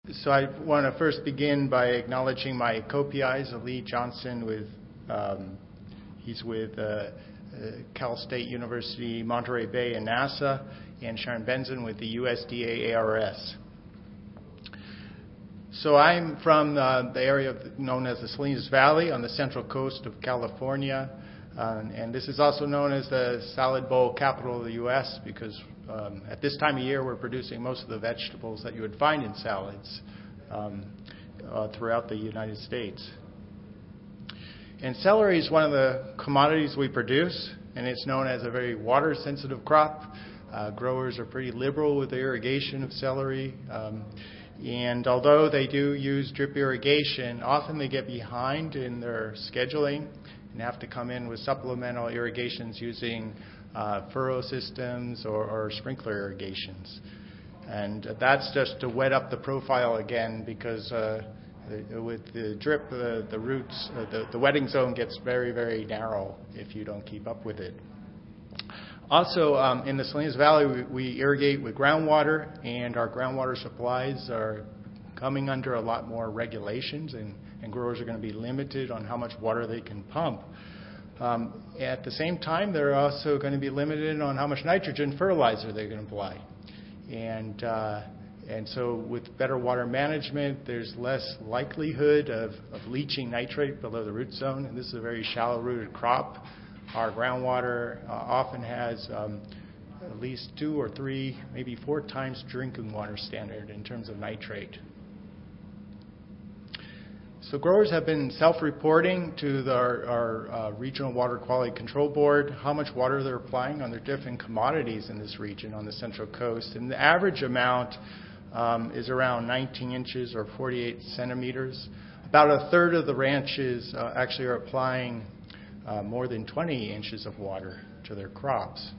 So I want to first begin by acknowledging my co-PIs, Lee Johnson he's with Cal State University, Monterey Bay and NASA, and Sharon Benson with the USDA ARS. So I'm from the area known as the Salinas Valley on the central coast of California, and this is also known as the salad bowl capital of the U.S. because at this time of year we're producing most of the vegetables that you would find in salads throughout the United States. And celery is one of the commodities we produce, and it's known as a very water-sensitive crop. Growers are pretty liberal with the irrigation of celery. And although they do use drip irrigation, often they get behind in their scheduling and have to come in with supplemental irrigations using furrow systems or sprinkler irrigations. And that's just to wet up the profile again because with the drip, the roots, the wetting zone gets very, very narrow if you don't keep up with it. Also, in the Salinas Valley, we irrigate with groundwater, and our groundwater supplies are coming under a lot more regulations, and growers are going to be limited on how much water they can pump. At the same time, they're also going to be limited on how much nitrogen fertilizer they're going to apply. And so with better water management, there's less likelihood of leaching nitrate below the root zone, and this is a very shallow-rooted crop. Our groundwater often has at least 2 or 3, maybe 4 times drinking water standard in terms of nitrate. So growers have been self-reporting to our Regional Water Quality Control Board how much water they're applying on their different commodities in this region on the Central Coast. And the average amount is around 19 inches or 48 centimeters. About a third of the ranches actually are applying more than 20 inches of water to their crops.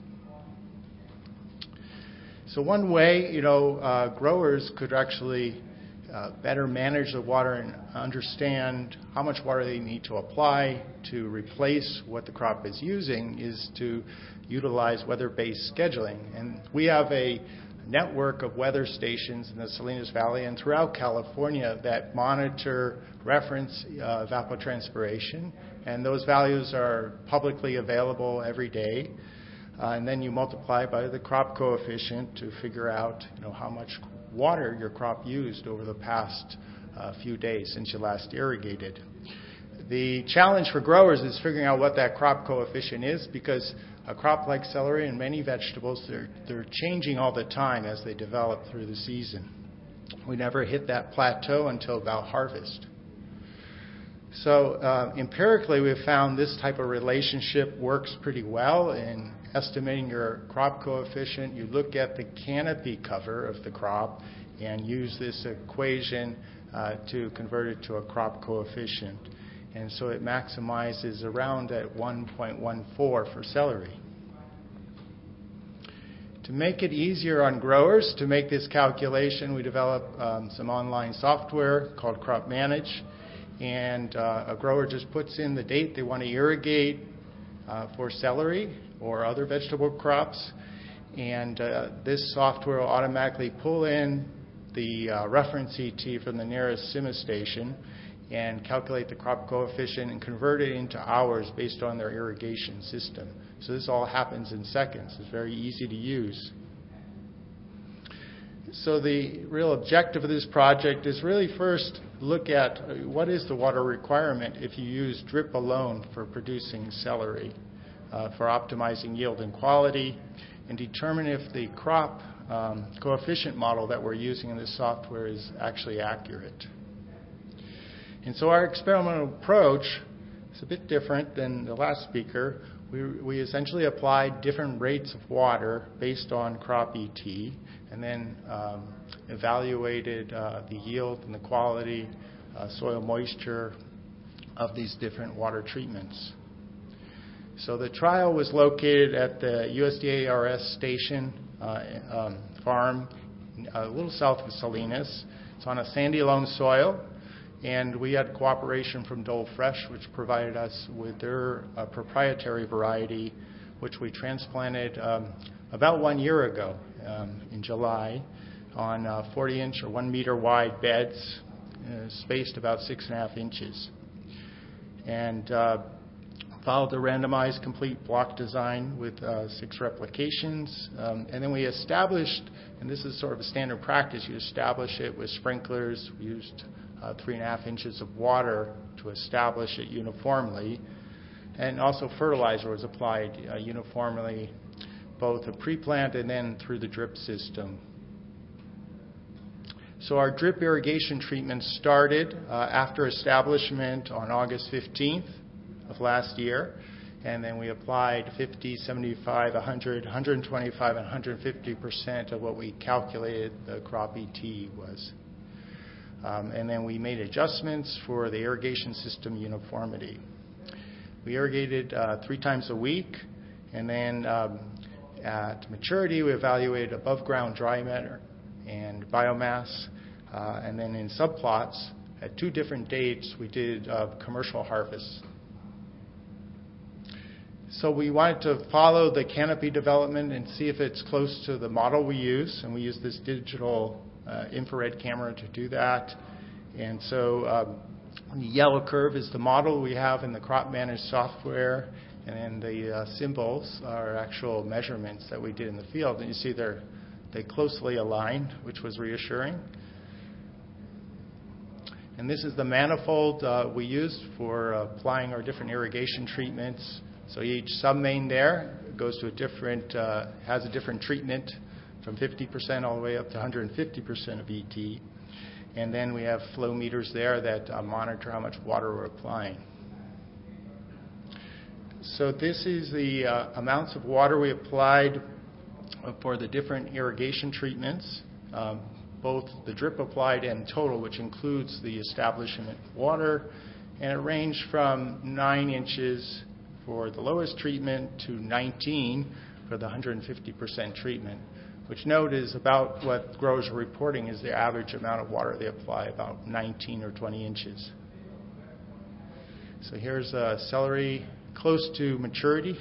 So one way, growers could actually better manage the water and understand how much water they need to apply to replace what the crop is using is to utilize weather-based scheduling. And we have a network of weather stations in the Salinas Valley and throughout California that monitor reference evapotranspiration, and those values are publicly available every day. And then you multiply by the crop coefficient to figure out how much water your crop used over the past few days since you last irrigated. The challenge for growers is figuring out what that crop coefficient is because a crop like celery and many vegetables, they're changing all the time as they develop through the season. We never hit that plateau until about harvest. So empirically, we've found this type of relationship works pretty well in estimating your crop coefficient. You look at the canopy cover of the crop and use this equation to convert it to a crop coefficient. And so it maximizes around at 1.14 for celery. To make it easier on growers to make this calculation, we developed some online software called Crop Manage. And a grower just puts in the date they want to irrigate for celery or other vegetable crops. And this software will automatically pull in the reference ET from the nearest CIMA station and calculate the crop coefficient and convert it into hours based on their irrigation system. So this all happens in seconds. It's very easy to use. So the real objective of this project is really first look at what is the water requirement if you use drip alone for producing celery, for optimizing yield and quality, and determine if the crop coefficient model that we're using in this software is actually accurate. And so our experimental approach is a bit different than the last speaker. We essentially applied different rates of water based on crop ET and then evaluated the yield and the quality, soil moisture of these different water treatments. So the trial was located at the USDA ARS station farm a little south of Salinas. It's on a sandy loam soil. And we had cooperation from Dole Fresh, which provided us with their proprietary variety, which we transplanted about 1 year ago in July. on 40-inch or 1 meter wide beds, spaced about 6.5 inches. And followed the randomized complete block design with 6 replications. And then we established, and this is sort of a standard practice, you establish it with sprinklers. We used 3.5 inches of water to establish it uniformly. And also fertilizer was applied uniformly, both a pre-plant and then through the drip system. So our drip irrigation treatment started after establishment on August 15th of last year, and then we applied 50, 75, 100, 125, and 150% of what we calculated the crop ET was. And then we made adjustments for the irrigation system uniformity. We irrigated 3 times a week, and then at maturity we evaluated above ground dry matter and biomass, and then in subplots at 2 different dates we did commercial harvests. So we wanted to follow the canopy development and see if it's close to the model we use, and we use this digital infrared camera to do that. And so the yellow curve is the model we have in the Crop Manage software, and then the symbols are actual measurements that we did in the field. And you see they closely aligned, which was reassuring. And this is the manifold we used for applying our different irrigation treatments. So each sub-main there goes to a different, has a different treatment from 50% all the way up to 150% of ET. And then we have flow meters there that monitor how much water we're applying. So this is the amounts of water we applied for the different irrigation treatments, both the drip applied and total, which includes the establishment water. And it ranged from 9 inches for the lowest treatment to 19 for the 150% treatment, which note is about what growers are reporting is the average amount of water they apply, about 19 or 20 inches. So here's celery close to maturity.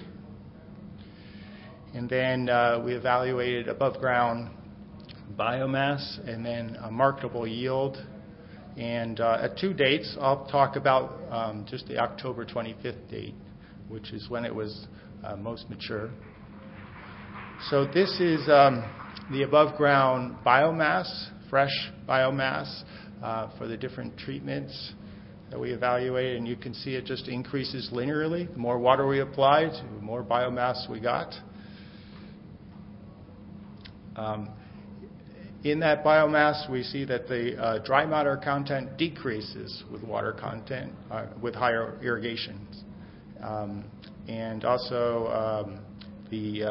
And then we evaluated above ground biomass and then a marketable yield. And at 2 dates, I'll talk about just the October 25th date, which is when it was most mature. So this is the above ground biomass, fresh biomass for the different treatments that we evaluated, and you can see it just increases linearly. The more water we applied, the more biomass we got. In that biomass, we see that the dry matter content decreases with water content, with higher irrigations. And also the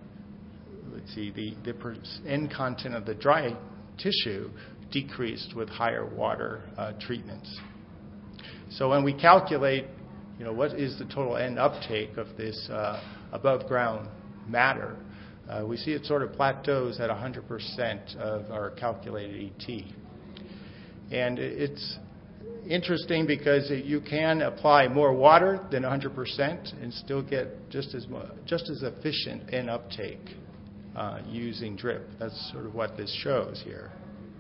end content of the dry tissue decreased with higher water treatments. So when we calculate, what is the total end uptake of this above ground matter, we see it sort of plateaus at 100% of our calculated ET. And it's interesting because you can apply more water than 100% and still get just as efficient end uptake using drip. That's sort of what this shows here.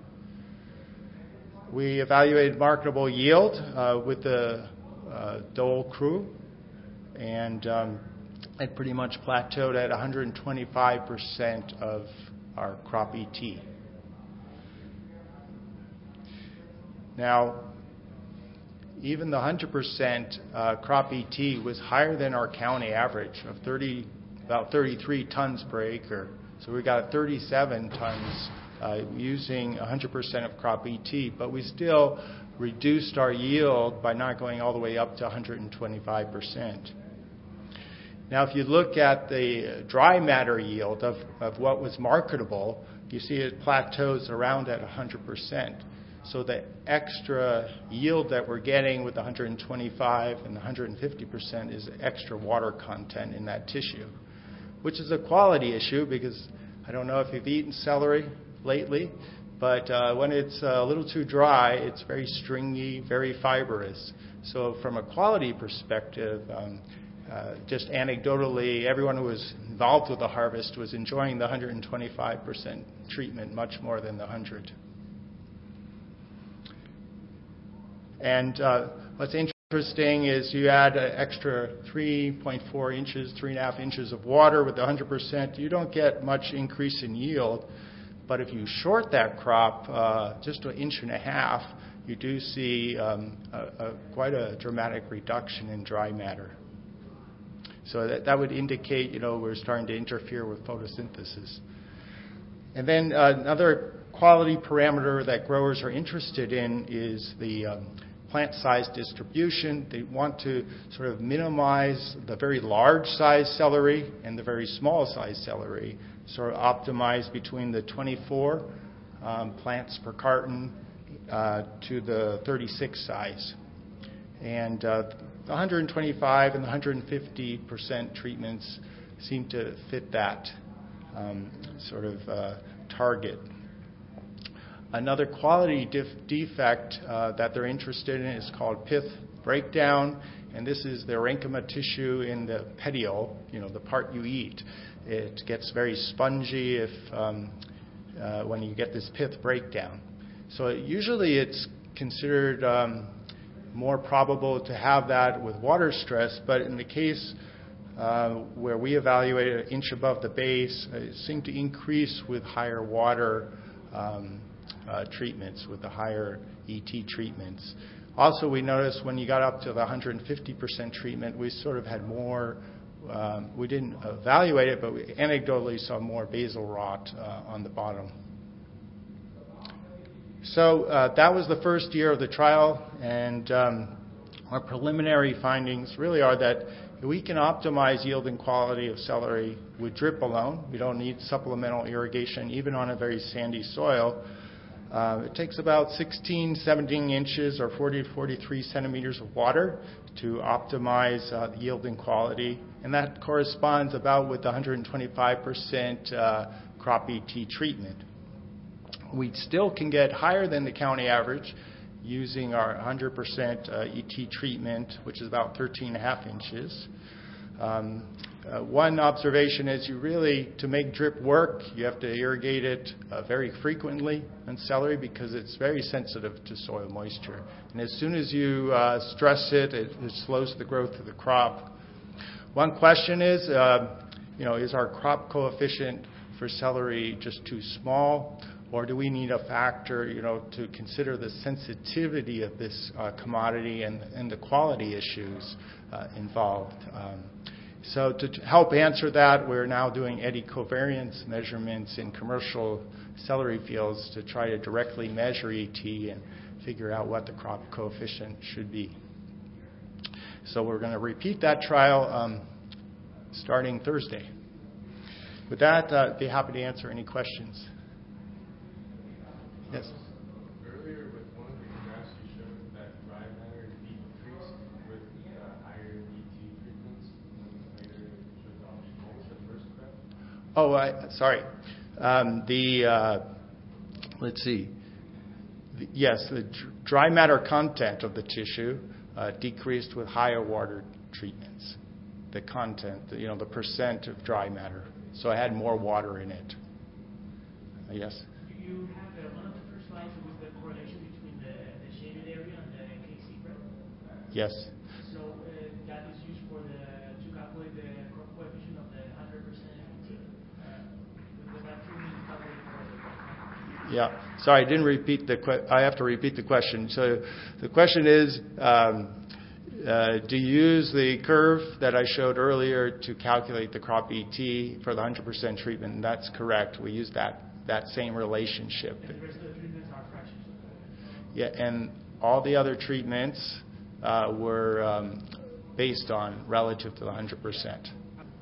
We evaluated marketable yield with the Dole crew, and it pretty much plateaued at 125% of our crop ET. Now, even the 100% crop ET was higher than our county average of about 33 tons per acre. So we got 37 tons using 100% of crop ET, but we still reduced our yield by not going all the way up to 125%. Now, if you look at the dry matter yield of what was marketable, you see it plateaus around at 100%. So the extra yield that we're getting with the 125 and the 150% is extra water content in that tissue, which is a quality issue because I don't know if you've eaten celery lately, but when it's a little too dry, it's very stringy, very fibrous. So from a quality perspective, just anecdotally, everyone who was involved with the harvest was enjoying the 125% treatment much more than the 100. And what's interesting is you add an extra 3.4 inches, 3.5 inches of water with the 100%, you don't get much increase in yield. But if you short that crop just an inch and a half, you do see quite a dramatic reduction in dry matter. So that would indicate, we're starting to interfere with photosynthesis. And then another quality parameter that growers are interested in is the plant size distribution. They want to sort of minimize the very large size celery and the very small size celery, sort of optimize between the 24 plants per carton to the 36 size. And the 125 and the 150% treatments seem to fit that sort of target. Another quality defect that they're interested in is called pith breakdown, and this is the parenchyma tissue in the petiole, the part you eat. It gets very spongy when you get this pith breakdown. So usually it's considered more probable to have that with water stress, but in the case where we evaluated an inch above the base, it seemed to increase with higher water treatments, with the higher ET treatments. Also, we noticed when you got up to the 150% treatment, we sort of had more, we didn't evaluate it, but we anecdotally saw more basal rot on the bottom. So that was the first year of the trial, and our preliminary findings really are that we can optimize yield and quality of celery with drip alone. We don't need supplemental irrigation, even on a very sandy soil. It takes about 16, 17 inches or 40 to 43 centimeters of water to optimize yield and quality, and that corresponds about with the 125% crop ET treatment. We still can get higher than the county average using our 100% ET treatment, which is about 13.5 inches. One observation is to make drip work, you have to irrigate it very frequently in celery because it's very sensitive to soil moisture. And as soon as you stress it, it slows the growth of the crop. One question is our crop coefficient for celery just too small? Or do we need a factor, to consider the sensitivity of this commodity and the quality issues involved? So to help answer that, we're now doing eddy covariance measurements in commercial celery fields to try to directly measure ET and figure out what the crop coefficient should be. So we're going to repeat that trial starting Thursday. With that, I'd be happy to answer any questions. Yes? Earlier with one of the graphs you showed that dry matter decreased with higher ET treatments, and later it showed option. What was the first graph? Oh, sorry. Let's see. Yes, the dry matter content of the tissue decreased with higher water treatments. The content, the percent of dry matter. So I had more water in it. Yes? You have one of the first slides was the correlation between the shaded area and the KC graph. Yes. So that is used to calculate the crop coefficient of the 100% FET. Was that true to calculate for the Yeah. Sorry, I didn't repeat I have to repeat the question. So the question is, do you use the curve that I showed earlier to calculate the crop ET for the 100% treatment? And that's correct. We use that same relationship. And the rest of the treatments are fractions. Yeah, and all the other treatments were based on relative to the 100%.